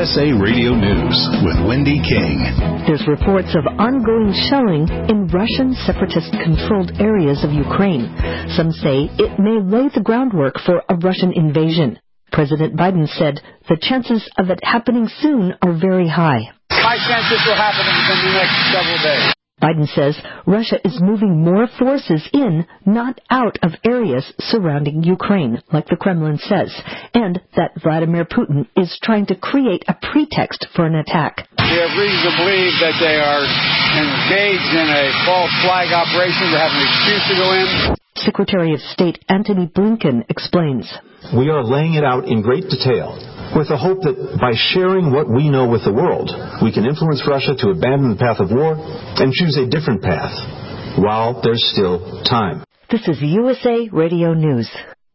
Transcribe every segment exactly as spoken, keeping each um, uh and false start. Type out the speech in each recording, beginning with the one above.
S A Radio News with Wendy King. There's reports of ongoing shelling in Russian separatist-controlled areas of Ukraine. Some say it may lay the groundwork for a Russian invasion. President Biden said the chances of it happening soon are very high. My chance this will happen in the next several days. Biden says Russia is moving more forces in, not out of areas surrounding Ukraine, like the Kremlin says, and that Vladimir Putin is trying to create a pretext for an attack. We have reason to believe that they are engaged in a false flag operation to have an excuse to go in. Secretary of State Antony Blinken explains. We are laying it out in great detail, with the hope that by sharing what we know with the world, we can influence Russia to abandon the path of war and choose a different path, while there's still time. This is U S A Radio News.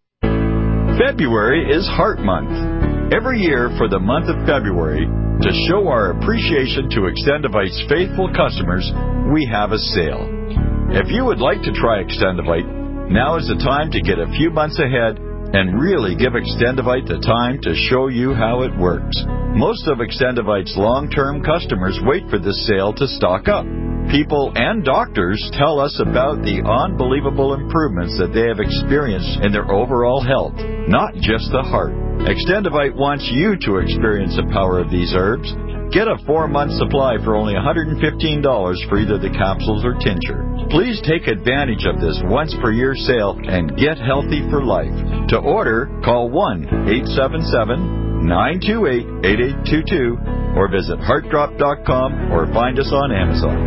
February is Heart Month. Every year for the month of February, to show our appreciation to Extendivite's faithful customers, we have a sale. If you would like to try Extendivite, now is the time to get a few months ahead and really give Extendivite the time to show you how it works. Most of Extendivite's long-term customers wait for this sale to stock up. People and doctors tell us about the unbelievable improvements that they have experienced in their overall health, not just the heart. Extendivite wants you to experience the power of these herbs. Get a four-month supply for only one hundred fifteen dollars for either the capsules or tincture. Please take advantage of this once-per-year sale and get healthy for life. To order, call one eight seven seven, nine two eight, eight eight two two or visit heart drop dot com or find us on Amazon.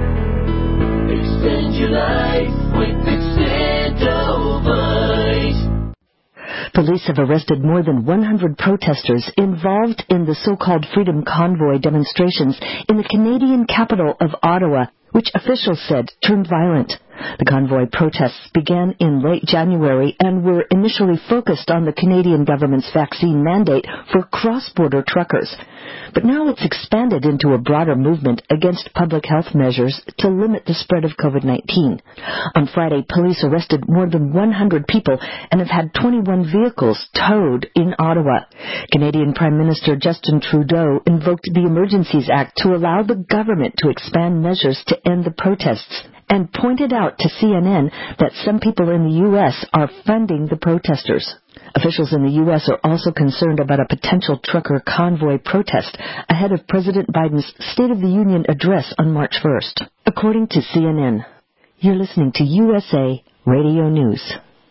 Extend your life with Extendivite. Police have arrested more than one hundred protesters involved in the so-called Freedom Convoy demonstrations in the Canadian capital of Ottawa, which officials said turned violent. The convoy protests began in late January and were initially focused on the Canadian government's vaccine mandate for cross-border truckers. But now it's expanded into a broader movement against public health measures to limit the spread of COVID nineteen. On Friday, police arrested more than one hundred people and have had twenty-one vehicles towed in Ottawa. Canadian Prime Minister Justin Trudeau invoked the Emergencies Act to allow the government to expand measures to end the protests, and pointed out to C N N that some people in the U S are funding the protesters. Officials in the U S are also concerned about a potential trucker convoy protest ahead of President Biden's State of the Union address on March first. According to C N N, you're listening to U S A Radio News.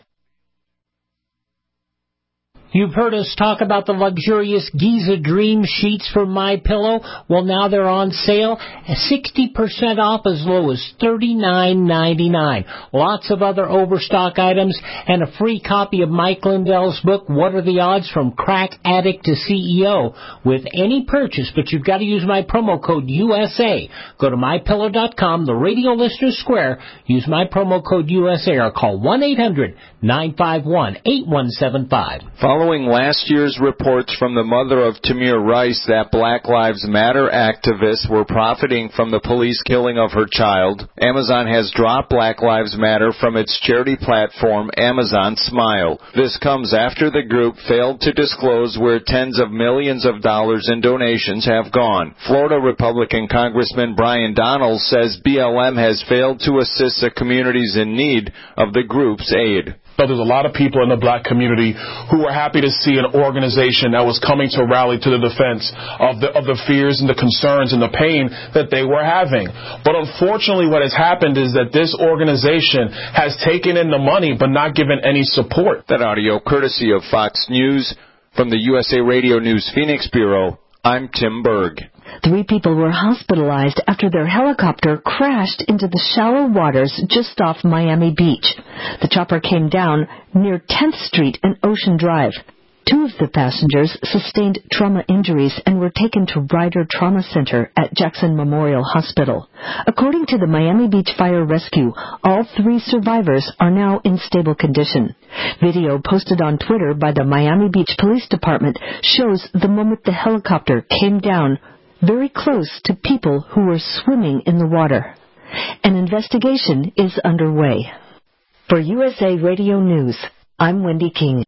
You've heard us talk about the luxurious Giza Dream sheets from MyPillow. Well, now they're on sale, sixty percent off as low as thirty-nine ninety-nine. Lots of other overstock items and a free copy of Mike Lindell's book, What Are the Odds from Crack Addict to C E O, with any purchase, but you've got to use my promo code U S A. Go to my pillow dot com, the Radio Listeners Square, use my promo code U S A or call one eight hundred nine five one eight one seven five. Following last year's reports from the mother of Tamir Rice that Black Lives Matter activists were profiting from the police killing of her child, Amazon has dropped Black Lives Matter from its charity platform, Amazon Smile. This comes after the group failed to disclose where tens of millions of dollars in donations have gone. Florida Republican Congressman Brian Donald says B L M has failed to assist the communities in need of the group's aid. So there's a lot of people in the black community who were happy to see an organization that was coming to rally to the defense of the of the fears and the concerns and the pain that they were having. But unfortunately, what has happened is that this organization has taken in the money but not given any support. That audio courtesy of Fox News. From the U S A Radio News Phoenix Bureau, I'm Tim Berg. Three people were hospitalized after their helicopter crashed into the shallow waters just off Miami Beach. The chopper came down near tenth Street and Ocean Drive. Two of the passengers sustained trauma injuries and were taken to Ryder Trauma Center at Jackson Memorial Hospital. According to the Miami Beach Fire Rescue, all three survivors are now in stable condition. Video posted on Twitter by the Miami Beach Police Department shows the moment the helicopter came down very close to people who were swimming in the water. An investigation is underway. For U S A Radio News, I'm Wendy King.